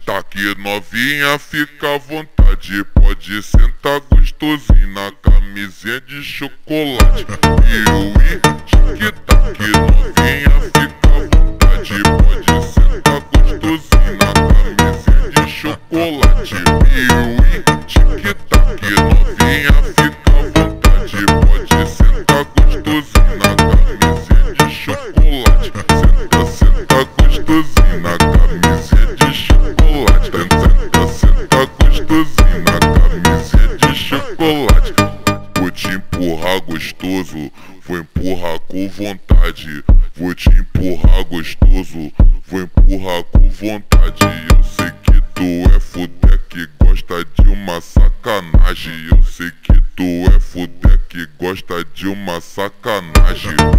tic-tac, novinha, fica à vontade. Pode sentar gostosinho na camisinha de chocolate. Piuí, tic-tac, novinha, fica à vontade. Pode sentar gostosinho na camisinha de chocolate. Piuí, tic-tac, novinha, fica à vontade. Pode sentar gostosinho na camisinha de chocolate. Senta gostosinho na camisinha de chocolate. Senta gostosinho na camisinha de chocolate. Vou te empurrar gostoso, vou empurrar com vontade. Vou te empurrar gostoso, vou empurrar com vontade. Eu sei que tu é fudé que gosta de uma sacanagem. Eu sei que tu é fudé que gosta de uma sacanagem.